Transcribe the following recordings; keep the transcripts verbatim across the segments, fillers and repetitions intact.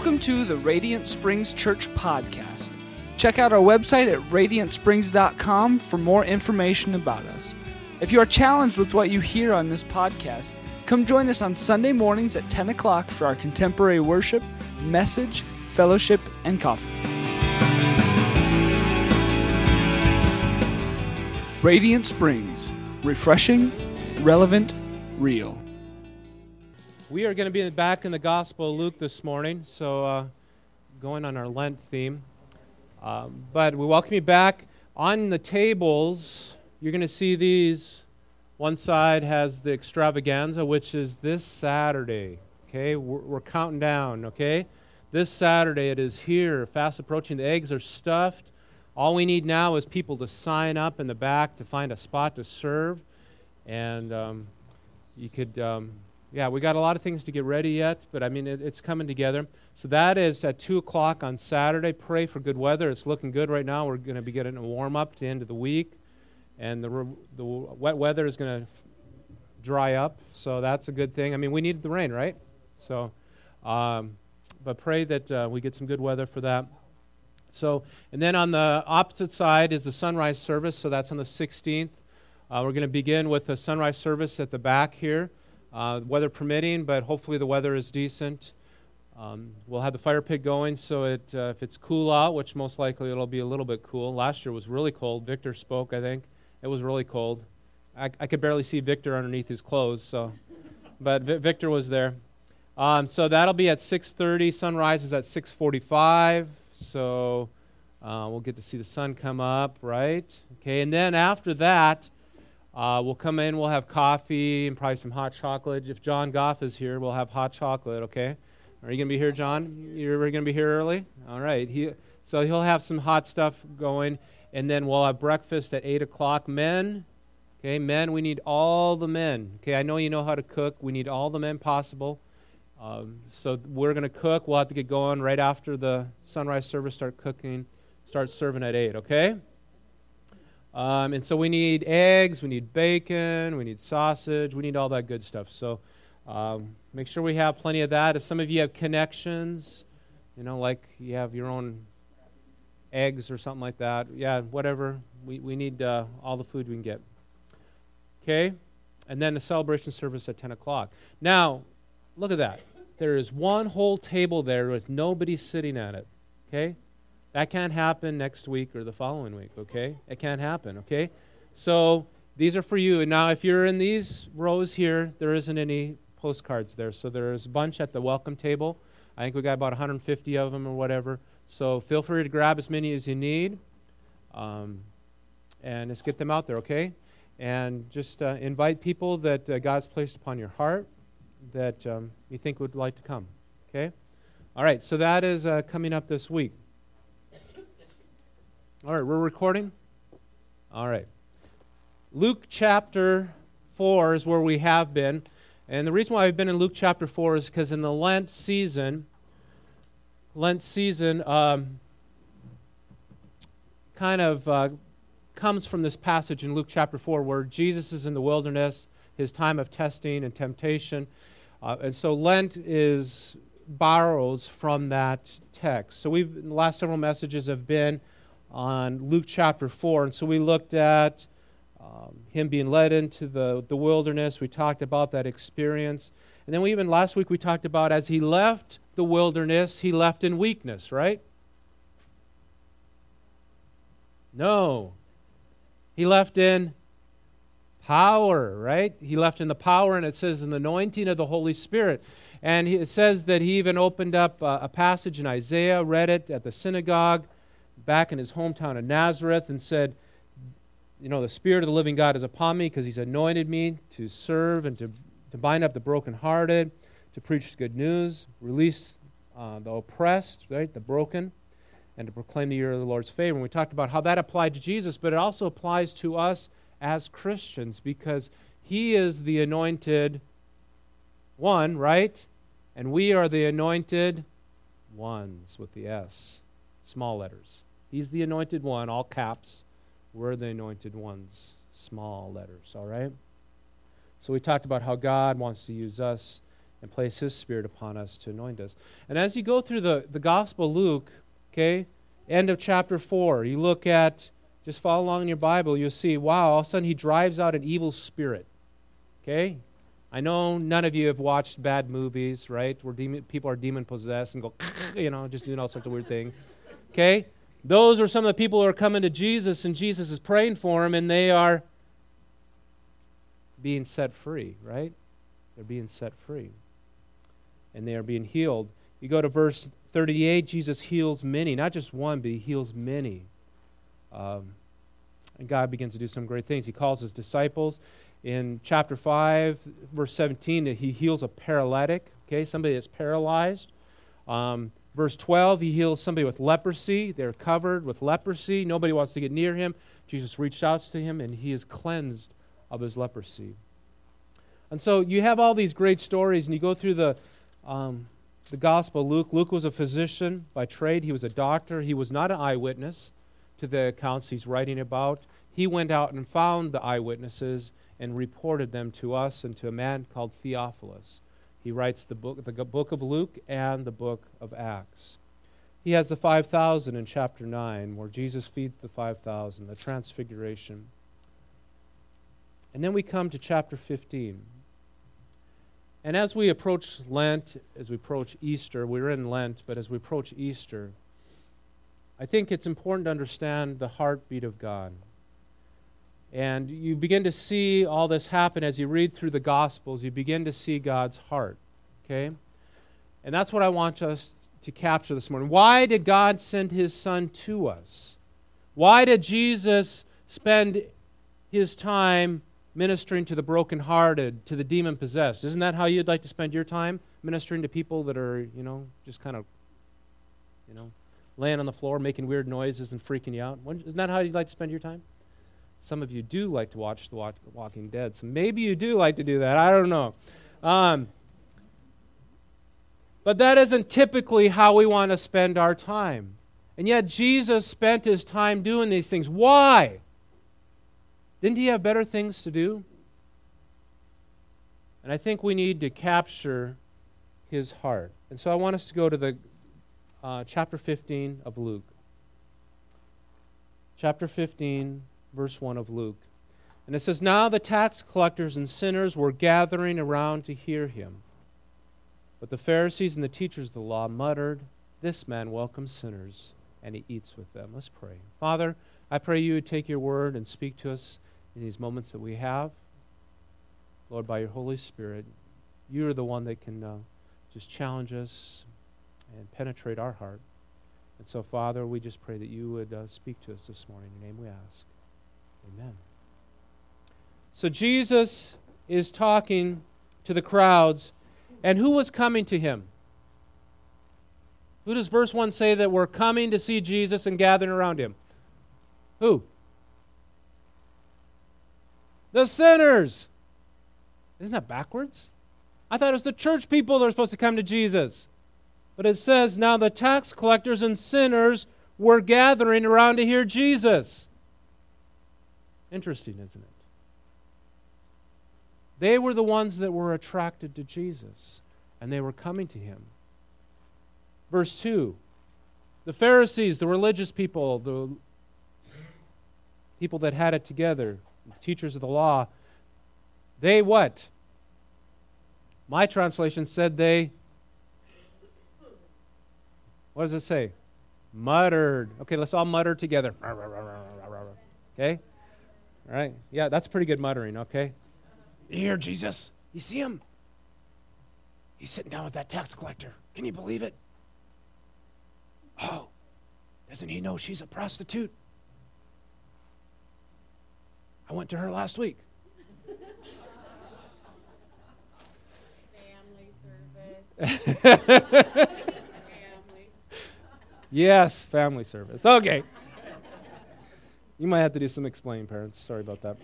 Welcome to the Radiant Springs Church podcast. Check out our website at radiant springs dot com for more information about us. If you are challenged with what you hear on this podcast, come join us on Sunday mornings at ten o'clock for our contemporary worship, message, fellowship, and coffee. Radiant Springs, refreshing, relevant, real. We are going to be back in the Gospel of Luke this morning, so uh, going on our Lent theme. Um, but we welcome you back. On the tables, you're going to see these. One side has the extravaganza, which is this Saturday. Okay, we're, we're counting down. Okay, this Saturday it is here, fast approaching. The eggs are stuffed. All we need now is people to sign up in the back to find a spot to serve, and um, you could. Um, Yeah, we got a lot of things to get ready yet, but I mean, it, it's coming together. So that is at two o'clock on Saturday. Pray for good weather. It's looking good right now. We're going to be getting a warm-up to the end of the week, and the, re- the wet weather is going to f- dry up, so that's a good thing. I mean, we need the rain, right? So, um, but pray that uh, we get some good weather for that. So, and then on the opposite side is the sunrise service, so that's on the sixteenth. Uh, we're going to begin with the sunrise service at the back here. Uh, weather permitting, but hopefully the weather is decent. Um, we'll have the fire pit going, so it, uh, if it's cool out, which most likely it'll be a little bit cool. Last year was really cold. Victor spoke, I think. It was really cold. I, I could barely see Victor underneath his clothes, so, but v- Victor was there. Um, so that'll be at six thirty. Sunrise is at six forty-five, so uh, we'll get to see the sun come up, right? Okay, and then after that, Uh, we'll come in, we'll have coffee and probably some hot chocolate. If John Goff is here, we'll have hot chocolate, okay? Are you going to be here, John? You're going to be here early? All right. He, so he'll have some hot stuff going, and then we'll have breakfast at eight o'clock. Men, okay, men, we need all the men. Okay, I know you know how to cook. We need all the men possible. Um, so we're going to cook. We'll have to get going right after the sunrise service, start cooking, start serving at eight, okay? Um, and so we need eggs, we need bacon, we need sausage, we need all that good stuff. So um, make sure we have plenty of that. If some of you have connections, you know, like you have your own eggs or something like that, yeah, whatever. We, we need uh, all the food we can get. Okay? And then the celebration service at ten o'clock. Now, look at that. There is one whole table there with nobody sitting at it. Okay? That can't happen next week or the following week, okay? It can't happen, okay? So these are for you. And now if you're in these rows here, there isn't any postcards there. So there's a bunch at the welcome table. I think we got about one hundred fifty of them or whatever. So feel free to grab as many as you need. Um, and let's get them out there, okay? And just uh, invite people that uh, God's placed upon your heart that um, you think would like to come, okay? All right, so that is uh, coming up this week. All right, we're recording? All right. Luke chapter four is where we have been. And the reason why I've been in Luke chapter four is because in the Lent season, Lent season um, kind of uh, comes from this passage in Luke chapter four where Jesus is in the wilderness, his time of testing and temptation. Uh, and so Lent is borrows from that text. So we've, the last several messages have been on Luke chapter four. And so we looked at um, him being led into the, the wilderness. We talked about that experience. And then we even last week we talked about as he left the wilderness, he left in weakness, right? No. He left in power, right? He left in the power, and it says in the anointing of the Holy Spirit. And it says that he even opened up a, a passage in Isaiah, read it at the synagogue, back in his hometown of Nazareth, and said, you know, the Spirit of the living God is upon me because he's anointed me to serve and to, to bind up the brokenhearted, to preach good news, release uh, the oppressed, right, the broken, and to proclaim the year of the Lord's favor. And we talked about how that applied to Jesus, but it also applies to us as Christians because he is the anointed one, right? And we are the anointed ones with the S, small letters. He's the anointed one, all caps. We're the anointed ones, small letters, all right? So we talked about how God wants to use us and place His Spirit upon us to anoint us. And as you go through the, the Gospel of Luke, okay, end of chapter four, you look at, just follow along in your Bible, you'll see, wow, all of a sudden He drives out an evil spirit. Okay? I know none of you have watched bad movies, right, where demon, people are demon-possessed and go, you know, just doing all sorts of weird things. Okay? Those are some of the people who are coming to Jesus, and Jesus is praying for them, and they are being set free, right? They're being set free. And they are being healed. You go to verse thirty-eight, Jesus heals many, not just one, but He heals many. Um, and God begins to do some great things. He calls His disciples. In chapter five, verse seventeen, He heals a paralytic, okay, somebody that's paralyzed. Um, verse twelve, He heals somebody with leprosy. They're covered with leprosy. Nobody wants to get near Him. Jesus reached out to him, and he is cleansed of his leprosy. And so you have all these great stories, and you go through the um, the Gospel of Luke. Luke was a physician by trade. He was a doctor. He was not an eyewitness to the accounts he's writing about. He went out and found the eyewitnesses and reported them to us and to a man called Theophilus. He writes the book, the book of Luke and the book of Acts. He has the five thousand in chapter nine, where Jesus feeds the five thousand, the transfiguration. And then we come to chapter fifteen. And as we approach Lent, as we approach Easter, we're in Lent, but as we approach Easter, I think it's important to understand the heartbeat of God. And you begin to see all this happen as you read through the Gospels. You begin to see God's heart, okay? And that's what I want us to capture this morning. Why did God send His Son to us? Why did Jesus spend His time ministering to the brokenhearted, to the demon-possessed? Isn't that how you'd like to spend your time? Ministering to people that are, you know, just kind of, you know, laying on the floor, making weird noises and freaking you out? Isn't that how you'd like to spend your time? Some of you do like to watch The Walking Dead, so maybe you do like to do that. I don't know. Um, but that isn't typically how we want to spend our time. And yet Jesus spent His time doing these things. Why? Didn't He have better things to do? And I think we need to capture His heart. And so I want us to go to the uh, chapter fifteen of Luke. Chapter fifteen, verse one of Luke. And it says, "Now the tax collectors and sinners were gathering around to hear Him. But the Pharisees and the teachers of the law muttered, 'This man welcomes sinners, and He eats with them.'" Let's pray. Father, I pray You would take Your word and speak to us in these moments that we have. Lord, by Your Holy Spirit, You are the one that can uh, just challenge us and penetrate our heart. And so, Father, we just pray that You would uh, speak to us this morning. In Your name we ask. Amen. So Jesus is talking to the crowds, and who was coming to Him? Who does verse one say that were coming to see Jesus and gathering around Him? Who? The sinners. Isn't that backwards? I thought it was the church people that were supposed to come to Jesus. But it says, now the tax collectors and sinners were gathering around to hear Jesus. Interesting, isn't it? They were the ones that were attracted to Jesus, and they were coming to Him. Verse two, the Pharisees, the religious people, the people that had it together, the teachers of the law, they what? My translation said they, what does it say? Muttered. Okay, let's all mutter together. Okay? All right. Yeah, that's pretty good muttering, okay? You hear Jesus? You see Him? He's sitting down with that tax collector. Can you believe it? Oh, doesn't he know she's a prostitute? I went to her last week. Family service. Family. Yes, family service. Okay. You might have to do some explaining, parents. Sorry about that.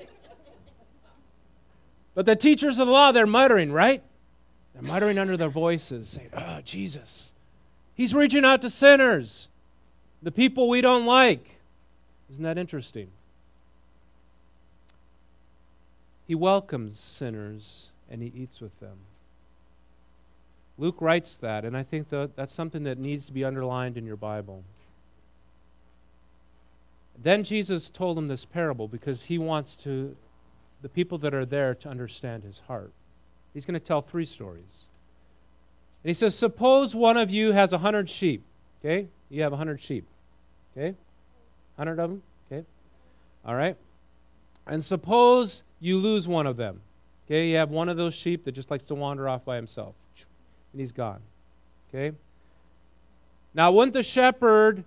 But the teachers of the law, they're muttering, right? They're muttering under their voices, saying, "Oh, Jesus. He's reaching out to sinners, the people we don't like." Isn't that interesting? He welcomes sinners and He eats with them. Luke writes that, and I think that that's something that needs to be underlined in your Bible. Then Jesus told him this parable because he wants to, the people that are there to understand his heart. He's going to tell three stories. And he says, suppose one of you has a hundred sheep. Okay? You have a hundred sheep. Okay? A hundred of them? Okay? All right? And suppose you lose one of them. Okay? You have one of those sheep that just likes to wander off by himself. And he's gone. Okay? Now, wouldn't the shepherd,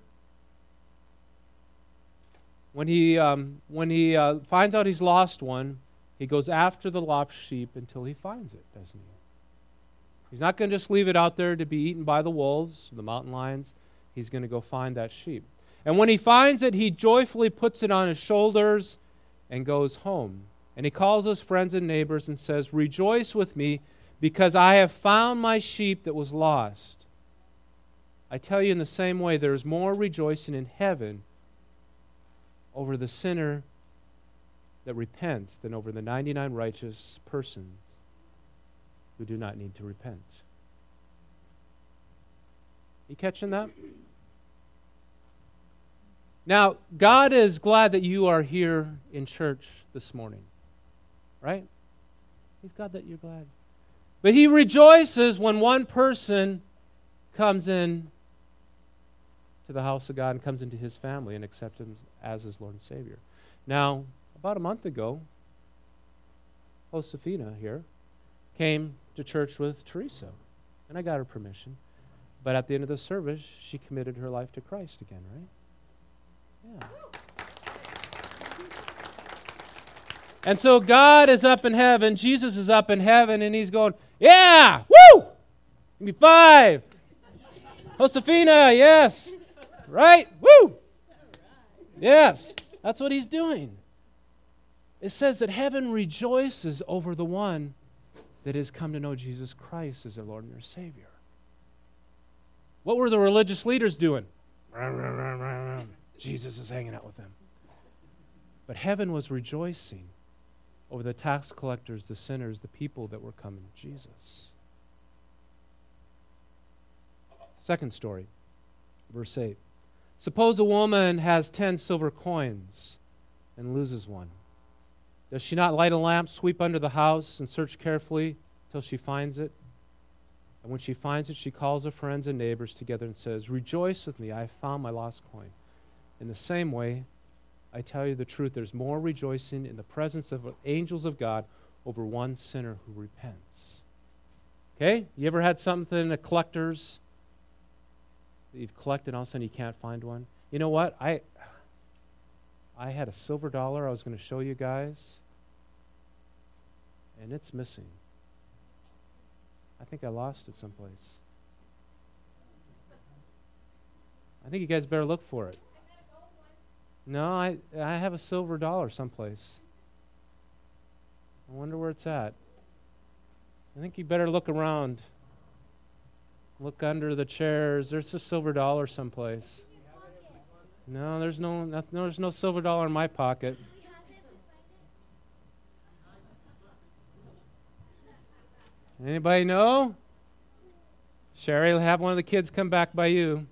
when he um, when he uh, finds out he's lost one, he goes after the lost sheep until he finds it, doesn't he? He's not going to just leave it out there to be eaten by the wolves, the mountain lions. He's going to go find that sheep. And when he finds it, he joyfully puts it on his shoulders and goes home. And he calls his friends and neighbors and says, rejoice with me, because I have found my sheep that was lost. I tell you, in the same way, there is more rejoicing in heaven over the sinner that repents than over the ninety-nine righteous persons who do not need to repent. You catching that? Now, God is glad that you are here in church this morning, right? He's glad that you're glad. But he rejoices when one person comes in to the house of God and comes into his family and accepts him as his Lord and Savior. Now, about a month ago, Josefina here came to church with Teresa, and I got her permission. But at the end of the service, she committed her life to Christ again, right? Yeah. And so God is up in heaven, Jesus is up in heaven, and he's going, yeah, woo! Give me five. Josefina, yes. Right? Woo! Yes. That's what he's doing. It says that heaven rejoices over the one that has come to know Jesus Christ as their Lord and their Savior. What were the religious leaders doing? Jesus is hanging out with them. But heaven was rejoicing over the tax collectors, the sinners, the people that were coming to Jesus. Second story, verse eight. Suppose a woman has ten silver coins and loses one. Does she not light a lamp, sweep under the house, and search carefully till she finds it? And when she finds it, she calls her friends and neighbors together and says, rejoice with me, I have found my lost coin. In the same way, I tell you the truth, there's more rejoicing in the presence of angels of God over one sinner who repents. Okay? You ever had something, a collector's, that you've collected and all of a sudden you can't find one? You know what? I I had a silver dollar I was going to show you guys, and it's missing. I think I lost it someplace. I think you guys better look for it. No, I I have a silver dollar someplace. I wonder where it's at. I think you better look around. Look under the chairs. There's a silver dollar someplace. No, there's no, no there's no silver dollar in my pocket. Anybody know? Sherry will have one of the kids come back by you.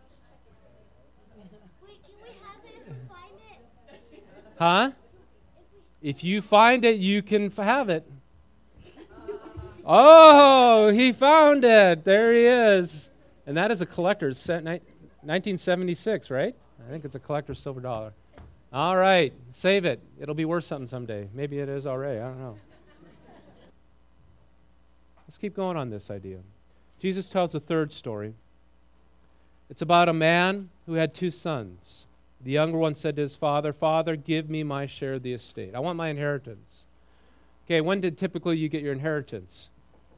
Wait, can we have it if we find it? Huh? If you find it, you can f- have it. Oh, he found it. There he is. And that is a collector's nineteen seventy-six, right? I think it's a collector's silver dollar. All right, save it. It'll be worth something someday. Maybe it is already. I don't know. Let's keep going on this idea. Jesus tells a third story. It's about a man who had two sons. The younger one said to his father, Father, give me my share of the estate. I want my inheritance. Okay, when did typically you get your inheritance?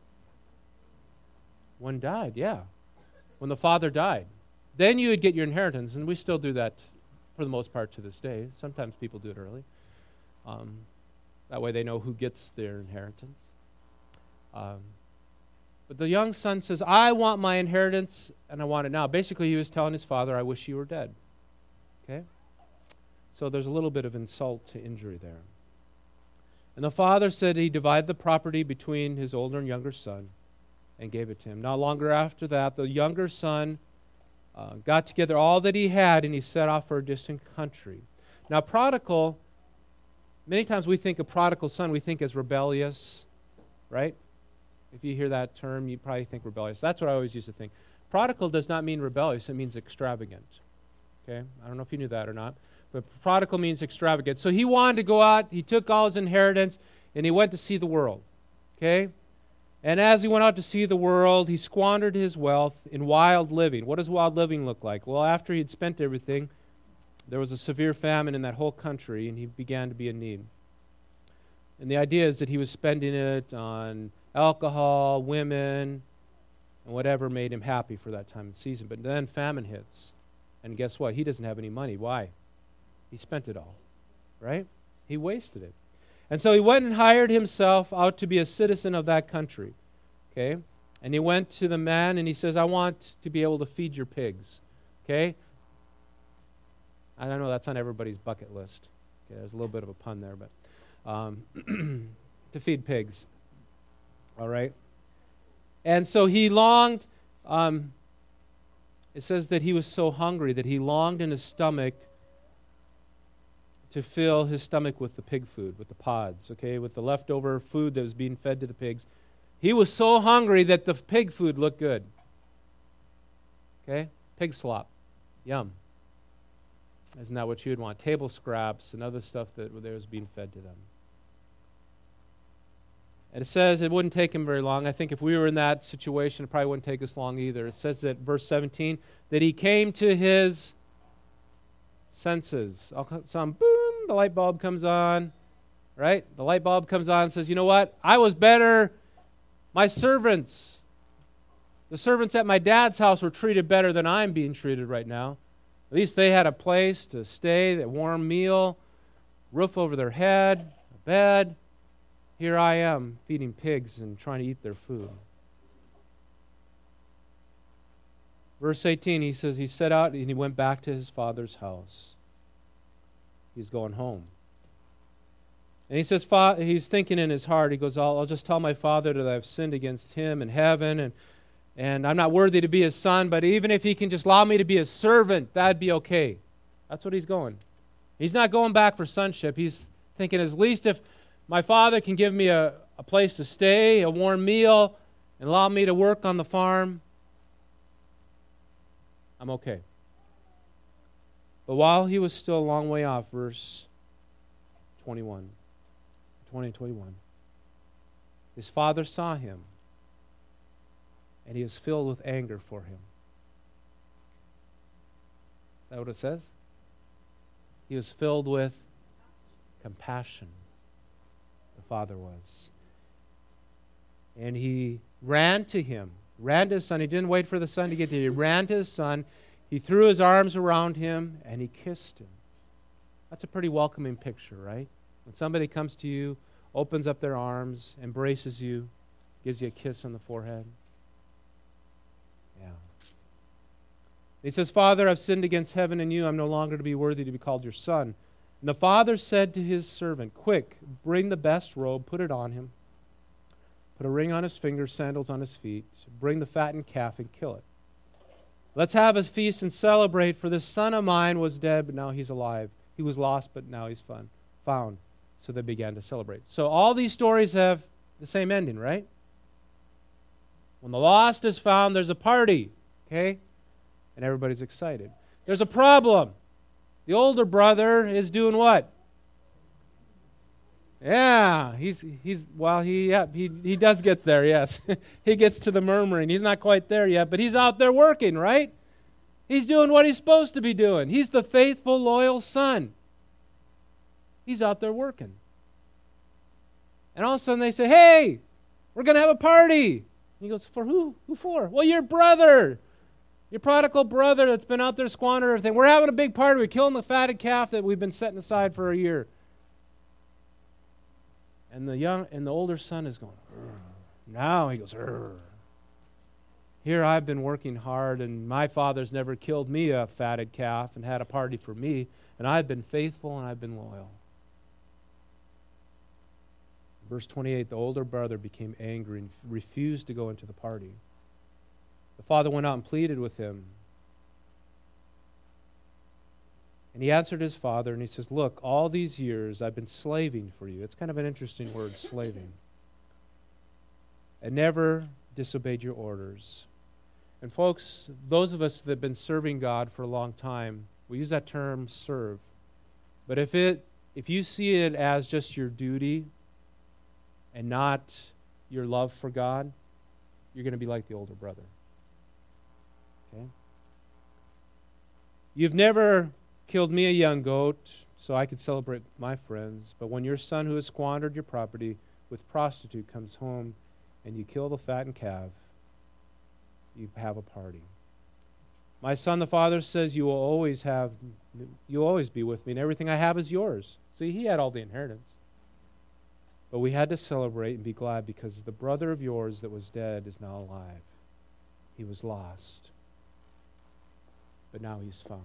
When died, yeah. When the father died. Then you would get your inheritance, and we still do that for the most part to this day. Sometimes people do it early. Um, that way they know who gets their inheritance. Um, but the young son says, I want my inheritance, and I want it now. Basically, he was telling his father, I wish you were dead. Okay? So there's a little bit of insult to injury there. And the father said he divided the property between his older and younger son. and gave it to him. Not longer after that, the younger son uh, got together all that he had, and he set off for a distant country. Now, prodigal, many times we think of prodigal son, we think as rebellious, right? If you hear that term, you probably think rebellious. That's what I always used to think. Prodigal does not mean rebellious, it means extravagant. Okay? I don't know if you knew that or not, but prodigal means extravagant. So he wanted to go out, he took all his inheritance, and he went to see the world. Okay? And as he went out to see the world, he squandered his wealth in wild living. What does wild living look like? Well, after he'd spent everything, there was a severe famine in that whole country, and he began to be in need. And the idea is that he was spending it on alcohol, women, and whatever made him happy for that time and season. But then famine hits. And guess what? He doesn't have any money. Why? He spent it all, right? He wasted it. And so he went and hired himself out to be a citizen of that country, okay? And he went to the man and he says, I want to be able to feed your pigs, okay? I don't know, that's on everybody's bucket list. Okay, there's a little bit of a pun there, but um, to feed pigs, all right? And so he longed, um, it says that he was so hungry that he longed in his stomach to fill his stomach with the pig food, with the pods, okay, with the leftover food that was being fed to the pigs. He was so hungry that the pig food looked good. Okay? Pig slop. Yum. Isn't that what you'd want? Table scraps and other stuff that was being fed to them. And it says it wouldn't take him very long. I think if we were in that situation, it probably wouldn't take us long either. It says that verse seventeen, that he came to his senses. Some boom, the light bulb comes on, right? The light bulb comes on and says, you know what? I was better. My servants, the servants at my dad's house were treated better than I'm being treated right now. At least they had a place to stay, a warm meal, roof over their head, a bed. Here I am feeding pigs and trying to eat their food. Verse eighteen, he says he set out and he went back to his father's house. He's going home. And he says, he's thinking in his heart, he goes, I'll, I'll just tell my father that I've sinned against him and heaven, and, and I'm not worthy to be his son, but even if he can just allow me to be his servant, that'd be okay. That's what he's going. He's not going back for sonship. He's thinking, at least if my father can give me a, a place to stay, a warm meal, and allow me to work on the farm, I'm okay. But while he was still a long way off, verse twenty-one, twenty and twenty-one, his father saw him, and he was filled with anger for him. Is that what it says? He was filled with compassion. The father was. And he ran to him, ran to his son. He didn't wait for the son to get there. He ran to his son. He threw his arms around him, and he kissed him. That's a pretty welcoming picture, right? When somebody comes to you, opens up their arms, embraces you, gives you a kiss on the forehead. Yeah. He says, Father, I've sinned against heaven and you. I'm no longer to be worthy to be called your son. And the father said to his servant, quick, bring the best robe, put it on him. Put a ring on his finger, sandals on his feet. Bring the fattened calf and kill it. Let's have a feast and celebrate, for this son of mine was dead, but now he's alive. He was lost, but now he's fun, found. So they began to celebrate. So all these stories have the same ending, right? When the lost is found, there's a party, okay? And everybody's excited. There's a problem. The older brother is doing what? Yeah, he's he's well he yeah, he he does get there, yes. He gets to the murmuring. He's not quite there yet, but he's out there working, right? He's doing what he's supposed to be doing. He's the faithful, loyal son. He's out there working. And all of a sudden they say, "Hey, we're going to have a party." And he goes, "For who? Who for?" "Well, your brother. Your prodigal brother that's been out there squandering everything. We're having a big party. We're killing the fatted calf that we've been setting aside for a year." And the young and the older son is going, "Urgh." Now he goes, "Urgh. Here I've been working hard, and my father's never killed me a fatted calf and had a party for me, and I've been faithful and I've been loyal. Verse twenty-eight, the older brother became angry and refused to go into the party. The father went out and pleaded with him. And he answered his father, and he says, look, all these years I've been slaving for you. It's kind of an interesting word, slaving. And never disobeyed your orders. And folks, those of us that have been serving God for a long time, we use that term, serve. But if it, if you see it as just your duty and not your love for God, you're going to be like the older brother. Okay? You've never killed me a young goat so I could celebrate with my friends, but when your son who has squandered your property with prostitute comes home and you kill the fattened calf, you have a party. My son, the father says, you will always have, you'll always be with me, and everything I have is yours. See, he had all the inheritance. But we had to celebrate and be glad because the brother of yours that was dead is now alive. He was lost, but now he's found.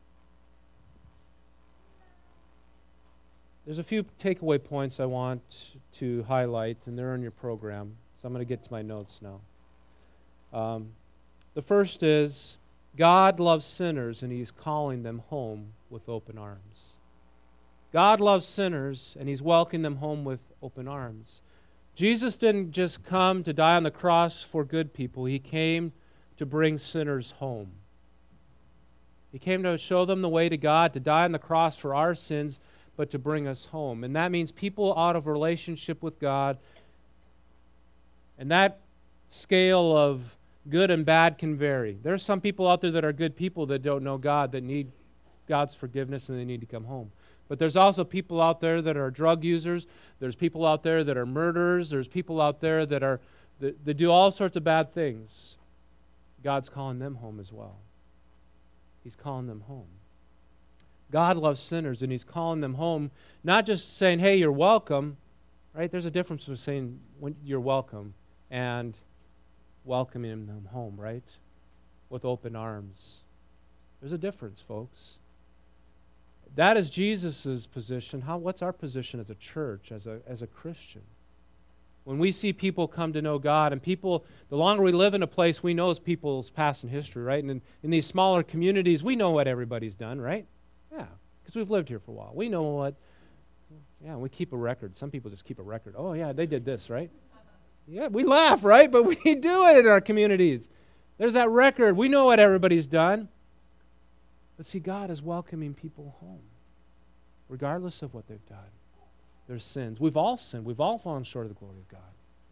There's a few takeaway points I want to highlight, and they're in your program. So I'm going to get to my notes now. Um, the first is, God loves sinners, and He's calling them home with open arms. God loves sinners, and He's welcoming them home with open arms. Jesus didn't just come to die on the cross for good people. He came to bring sinners home. He came to show them the way to God, to die on the cross for our sins, but to bring us home. And that means people out of relationship with God. And that scale of good and bad can vary. There are some people out there that are good people that don't know God, that need God's forgiveness, and they need to come home. But there's also people out there that are drug users. There's people out there that are murderers. There's people out there that are that, that do all sorts of bad things. God's calling them home as well. He's calling them home. God loves sinners, and He's calling them home, not just saying, hey, you're welcome, right? There's a difference between saying when you're welcome and welcoming them home, right? With open arms. There's a difference, folks. That is Jesus' position. How? What's our position as a church, as a, as a Christian? When we see people come to know God, and people, the longer we live in a place, we know people's past and history, right? And in, in these smaller communities, we know what everybody's done, right? Yeah, because we've lived here for a while. We know what, yeah, we keep a record. Some people just keep a record. Oh, yeah, they did this, right? Yeah, we laugh, right? But we do it in our communities. There's that record. We know what everybody's done. But see, God is welcoming people home, regardless of what they've done, their sins. We've all sinned. We've all fallen short of the glory of God.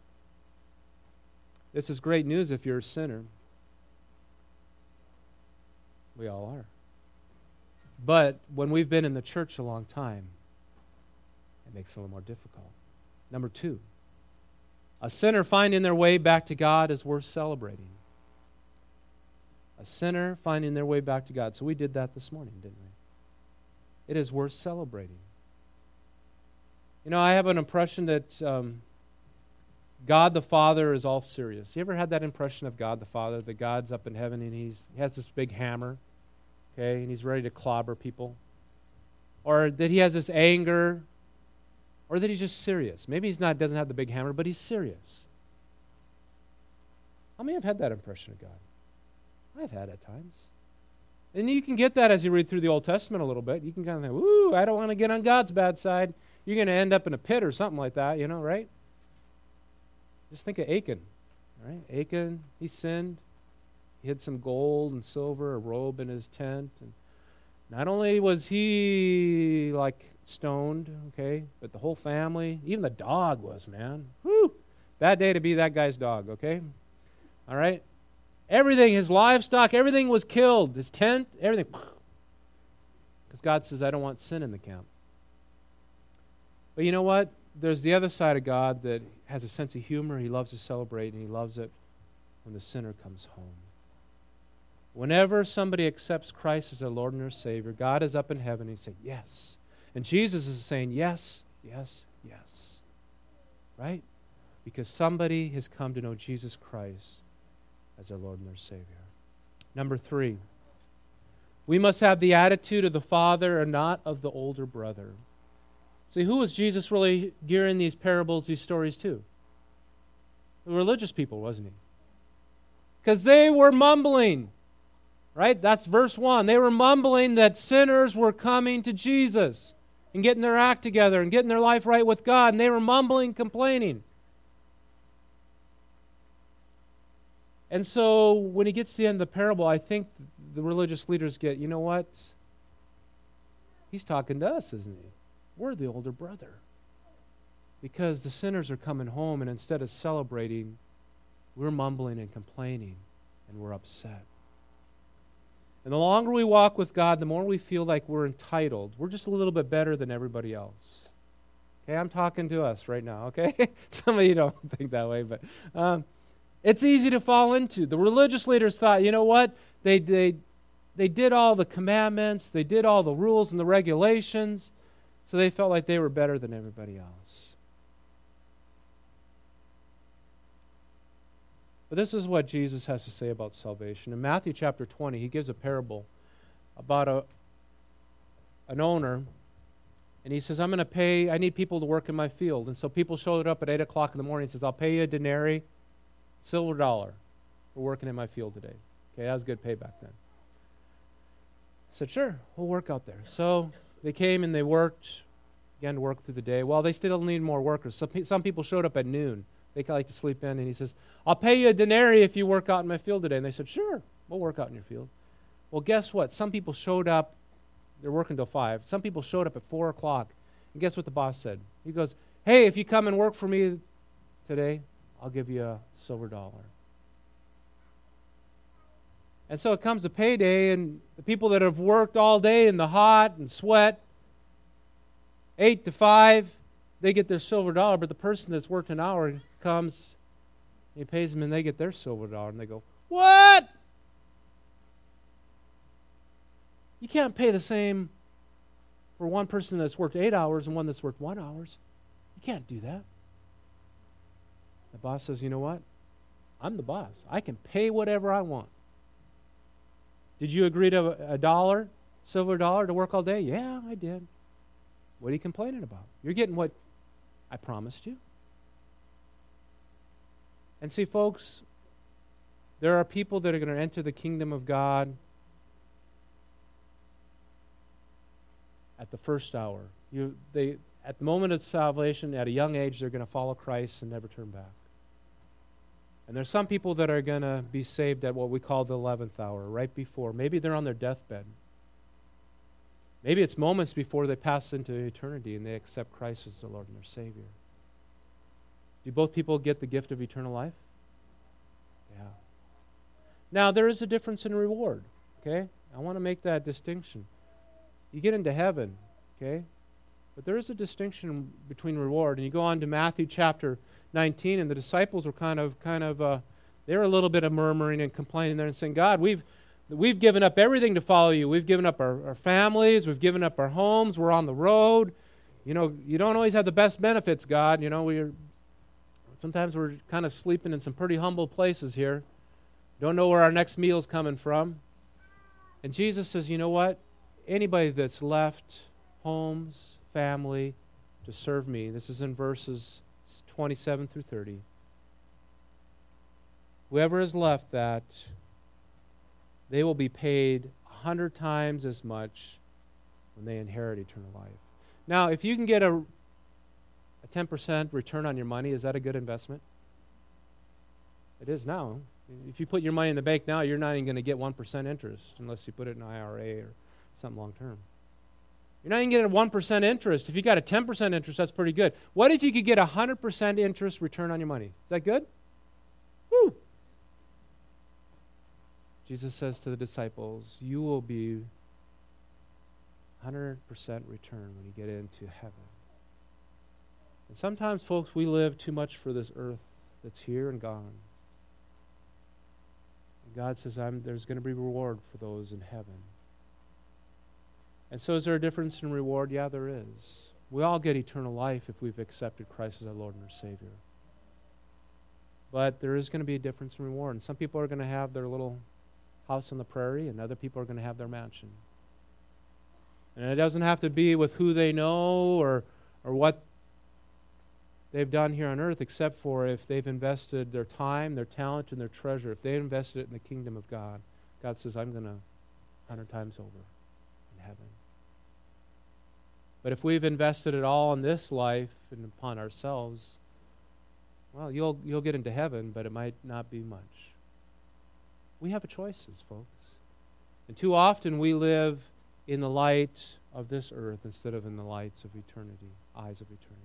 This is great news if you're a sinner. We all are. But when we've been in the church a long time, it makes it a little more difficult. Number two, a sinner finding their way back to God is worth celebrating. A sinner finding their way back to God. So we did that this morning, didn't we? It is worth celebrating. You know, I have an impression that um, God the Father is all serious. You ever had that impression of God the Father, that God's up in heaven and he's, he has this big hammer? Okay, and He's ready to clobber people. Or that He has this anger, or that He's just serious. Maybe He's not doesn't have the big hammer, but He's serious. How many have had that impression of God? I've had it at times. And you can get that as you read through the Old Testament a little bit. You can kind of think, ooh, I don't want to get on God's bad side. You're going to end up in a pit or something like that, you know, right? Just think of Achan, right? Achan, he sinned. He had some gold and silver, a robe in his tent. And not only was he, like, stoned, okay, but the whole family, even the dog was, man. Whew! Bad day to be that guy's dog, okay? All right? Everything, his livestock, everything was killed. His tent, everything. Because God says, I don't want sin in the camp. But you know what? There's the other side of God that has a sense of humor. He loves to celebrate, and He loves it when the sinner comes home. Whenever somebody accepts Christ as their Lord and their Savior, God is up in heaven and He says, yes. And Jesus is saying, yes, yes, yes. Right? Because somebody has come to know Jesus Christ as their Lord and their Savior. Number three, we must have the attitude of the father and not of the older brother. See, who was Jesus really gearing these parables, these stories to? The religious people, wasn't he? Because they were mumbling, right? That's verse one. They were mumbling that sinners were coming to Jesus and getting their act together and getting their life right with God, and they were mumbling, complaining. And so when he gets to the end of the parable, I think the religious leaders get, you know what? He's talking to us, isn't he? We're the older brother. Because the sinners are coming home, and instead of celebrating, we're mumbling and complaining, and we're upset. And the longer we walk with God, the more we feel like we're entitled. We're just a little bit better than everybody else. Okay, I'm talking to us right now, okay? Some of you don't think that way, but um, it's easy to fall into. The religious leaders thought, you know what? They, they, they did all the commandments, they did all the rules and the regulations, so they felt like they were better than everybody else. But this is what Jesus has to say about salvation. In Matthew chapter twenty, he gives a parable about a an owner, and he says, I'm going to pay, I need people to work in my field. And so people showed up at eight o'clock in the morning. He says, I'll pay you a denarii, silver dollar, for working in my field today. Okay, that was good pay back then. I said, sure, we'll work out there. So they came and they worked, began to work through the day. Well, they still need more workers. Some, pe- some people showed up at noon. They like to sleep in, and he says, I'll pay you a denarii if you work out in my field today. And they said, sure, we'll work out in your field. Well, guess what? Some people showed up, they're working till five. Some people showed up at four o'clock. And guess what the boss said? He goes, hey, if you come and work for me today, I'll give you a silver dollar. And so it comes to payday, and the people that have worked all day in the hot and sweat, eight to five, they get their silver dollar, but the person that's worked an hour comes, he pays them, and they get their silver dollar, and they go, what? You can't pay the same for one person that's worked eight hours and one that's worked one hours. You can't do that. The boss says, you know what? I'm the boss. I can pay whatever I want. Did you agree to a, a dollar, silver dollar, to work all day? Yeah, I did. What are you complaining about? You're getting what I promised you. And see, folks, there are people that are going to enter the kingdom of God at the first hour. You, they, at the moment of salvation, at a young age, they're going to follow Christ and never turn back. And there's some people that are going to be saved at what we call the eleventh hour, right before. Maybe they're on their deathbed. Maybe it's moments before they pass into eternity and they accept Christ as their Lord and their Savior. Do both people get the gift of eternal life? Yeah. Now, there is a difference in reward, okay? I want to make that distinction. You get into heaven, okay? But there is a distinction between reward. And you go on to Matthew chapter nineteen, and the disciples were kind of, kind of, uh, they were a little bit of murmuring and complaining there and saying, God, we've We've given up everything to follow you. We've given up our, our families. We've given up our homes. We're on the road. You know, you don't always have the best benefits, God. You know, we're sometimes we're kind of sleeping in some pretty humble places here. Don't know where our next meal's coming from. And Jesus says, you know what? Anybody that's left homes, family, to serve me, this is in verses twenty-seven through thirty. Whoever has left that, they will be paid a hundred times as much when they inherit eternal life. Now, if you can get a, a ten percent return on your money, is that a good investment? It is now. If you put your money in the bank now, you're not even going to get one percent interest unless you put it in an I R A or something long term. You're not even getting a one percent interest. If you got a ten percent interest, that's pretty good. What if you could get a one hundred percent interest return on your money? Is that good? Woo! Jesus says to the disciples, you will be one hundred percent return when you get into heaven. And sometimes, folks, we live too much for this earth that's here and gone. And God says, I'm, there's going to be reward for those in heaven. And so is there a difference in reward? Yeah, there is. We all get eternal life if we've accepted Christ as our Lord and our Savior. But there is going to be a difference in reward. And some people are going to have their little house on the prairie, and other people are going to have their mansion. And it doesn't have to be with who they know or, or or what they've done here on earth, except for if they've invested their time, their talent, and their treasure. If they invested it in the kingdom of God, God says, I'm going to a hundred times over in heaven. But if we've invested it all in this life and upon ourselves, well, you'll you'll get into heaven, but it might not be much. We have choices, folks. And too often we live in the light of this earth instead of in the lights of eternity, eyes of eternity.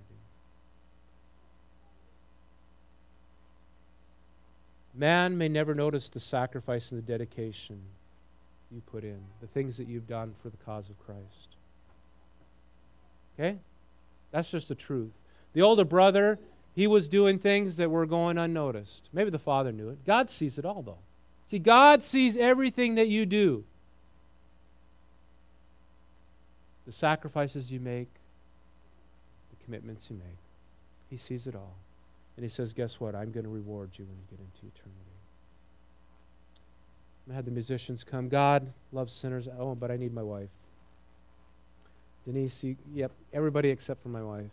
Man may never notice the sacrifice and the dedication you put in, the things that you've done for the cause of Christ. Okay? That's just the truth. The older brother, he was doing things that were going unnoticed. Maybe the father knew it. God sees it all, though. See, God sees everything that you do. The sacrifices you make, the commitments you make. He sees it all. And he says, guess what? I'm going to reward you when you get into eternity. I'm going to have the musicians come. God loves sinners. Oh, but I need my wife. Denise, you, yep, everybody except for my wife.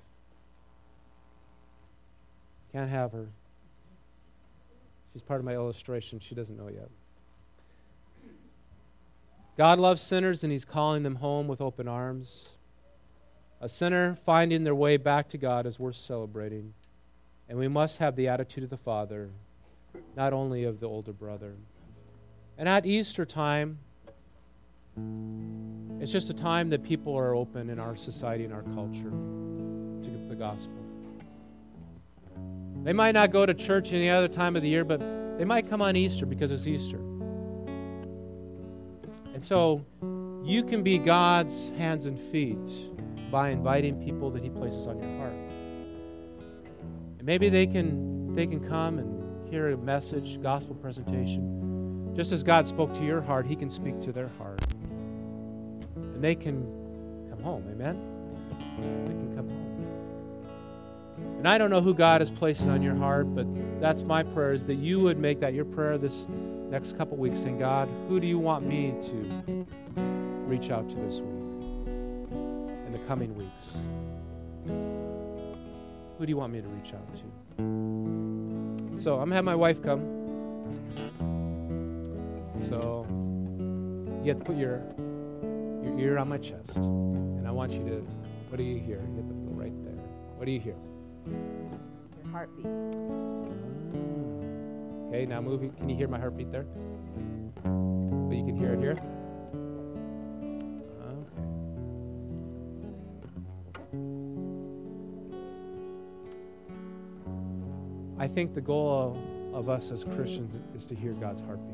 Can't have her. She's part of my illustration. She doesn't know yet. God loves sinners, and he's calling them home with open arms. A sinner finding their way back to God is worth celebrating. And we must have the attitude of the Father, not only of the older brother. And at Easter time, it's just a time that people are open in our society and our culture to the gospel. They might not go to church any other time of the year, but they might come on Easter because it's Easter. And so you can be God's hands and feet by inviting people that he places on your heart. And maybe they can they can come and hear a message, gospel presentation. Just as God spoke to your heart, he can speak to their heart. And they can come home, amen? They can come home. And I don't know who God is placing on your heart, but that's my prayer, is that you would make that your prayer this next couple weeks, saying, God, who do you want me to reach out to this week, in the coming weeks? Who do you want me to reach out to? So I'm going to have my wife come. So you have to put your your ear on my chest. And I want you to, what do you hear? You have to go right there. What do you hear? Your heartbeat. Okay, now moving. Can you hear my heartbeat there? But you can hear it here? I think the goal of, of us as Christians is to hear God's heartbeat.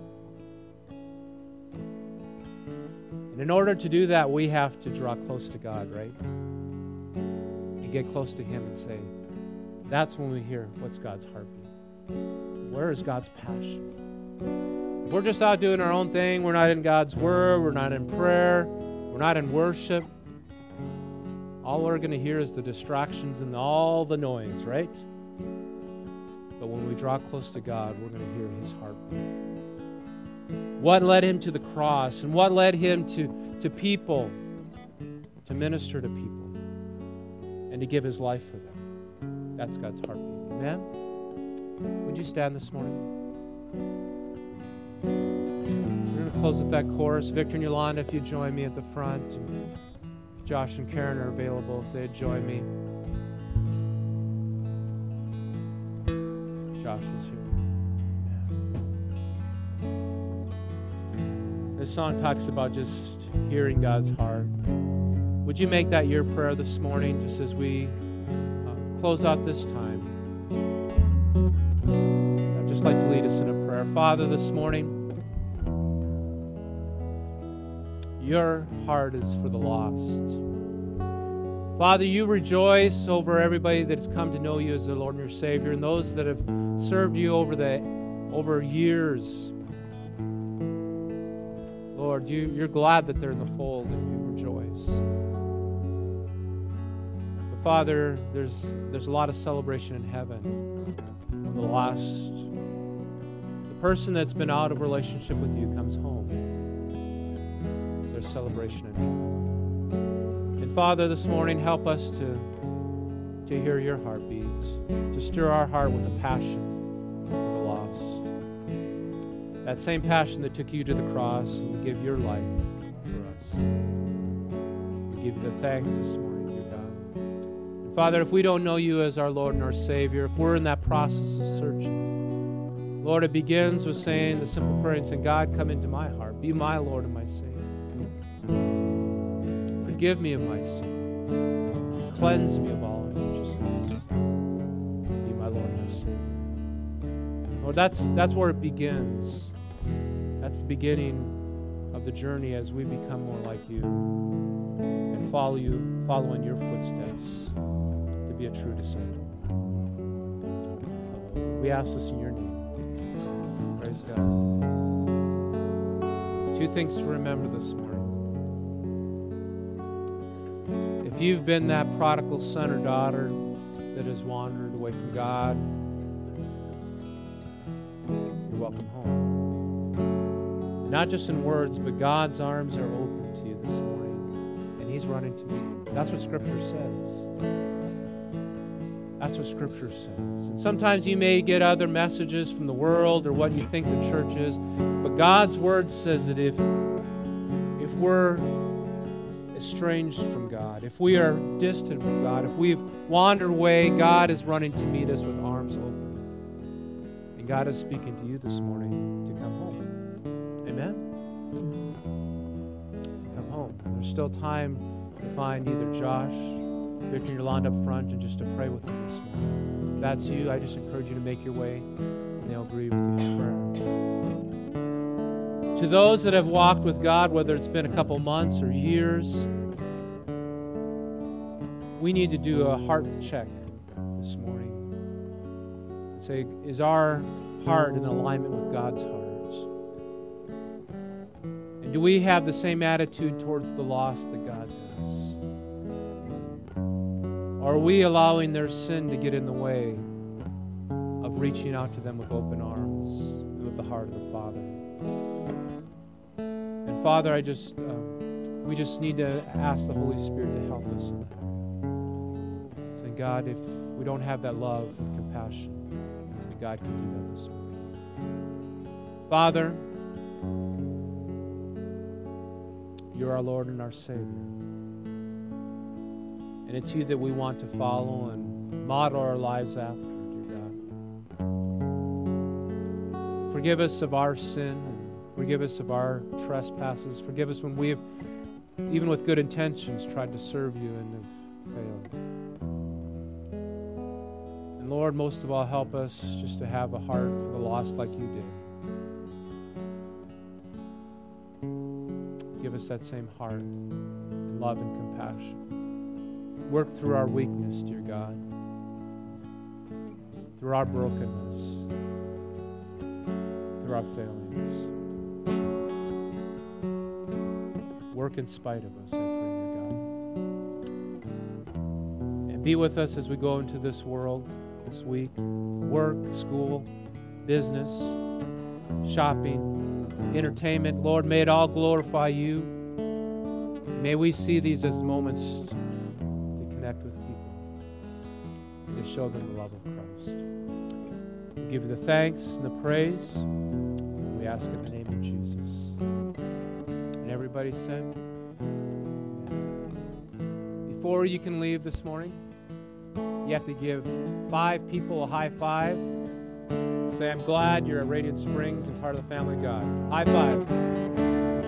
And in order to do that, we have to draw close to God, right? And get close to him and say, that's when we hear what's God's heartbeat. Where is God's passion? If we're just out doing our own thing, we're not in God's word, we're not in prayer, we're not in worship, all we're going to hear is the distractions and all the noise, right? But when we draw close to God, we're going to hear his heartbeat. What led him to the cross, and what led him to, to people, to minister to people, and to give his life for them. That's God's heartbeat. Amen? Would you stand this morning? We're going to close with that chorus. Victor and Yolanda, if you join me at the front. And Josh and Karen are available if they'd join me. Josh is here. Yeah. This song talks about just hearing God's heart. Would you make that your prayer this morning, just as we uh, close out this time? I'd just like to lead us in a prayer. Father, this morning, your heart is for the lost. Father, you rejoice over everybody that has come to know you as their Lord and your Savior, and those that have served you over the over years. Lord, you, you're glad that they're in the fold, and you rejoice. But Father, there's there's a lot of celebration in heaven of the lost. The person that's been out of relationship with you comes home. There's celebration in heaven. And Father, this morning, help us to to hear your heartbeats, to stir our heart with a passion for the lost. That same passion that took you to the cross and to give your life for us. We give you the thanks this morning, dear God. And Father, if we don't know you as our Lord and our Savior, if we're in that process of searching, Lord, it begins with saying the simple prayer and saying, God, come into my heart. Be my Lord and my Savior. Forgive me of my sin. Cleanse me of all unrighteousness. Be my Lord and my Savior. Lord, that's, that's where it begins. That's the beginning of the journey as we become more like you and follow you, follow in your footsteps to be a true disciple. We ask this in your name. Praise God. Two things to remember this morning. If you've been that prodigal son or daughter that has wandered away from God, you're welcome home. And not just in words, but God's arms are open to you this morning, and He's running to meet you. That's what Scripture says. That's what Scripture says. And sometimes you may get other messages from the world or what you think the church is, but God's Word says that if, if we're estranged from God, if we are distant from God, if we've wandered away, God is running to meet us with arms open. And God is speaking to you this morning to come home. Amen? Come home. There's still time to find either Josh, Victor and Yolanda up front, and just to pray with them this morning. If that's you, I just encourage you to make your way, and they'll agree with you in prayer. To those that have walked with God, whether it's been a couple months or years, we need to do a heart check this morning. Say, is our heart in alignment with God's heart? And do we have the same attitude towards the lost that God does? Or are we allowing their sin to get in the way of reaching out to them with open arms and with the heart of the Father? And Father, I just, um, we just need to ask the Holy Spirit to help us in that. Saying, God, if we don't have that love and compassion, that God can do that this morning. Father, you're our Lord and our Savior. And it's you that we want to follow and model our lives after, dear God. Forgive us of our sin. Forgive us of our trespasses. Forgive us when we have, even with good intentions, tried to serve you and have failed. And Lord, most of all, help us just to have a heart for the lost like you did. Give us that same heart and love and compassion. Work through our weakness, dear God, through our brokenness, through our failings. Work in spite of us, I pray, dear God. And be with us as we go into this world this week. Work, school, business, shopping, entertainment. Lord, may it all glorify you. May we see these as moments to connect with people, to show them the love of Christ. We give you the thanks and the praise. We ask in the name of Jesus. And everybody said, before you can leave this morning, you have to give five people a high five. Say, I'm glad you're at Radiant Springs and part of the family of God. High fives.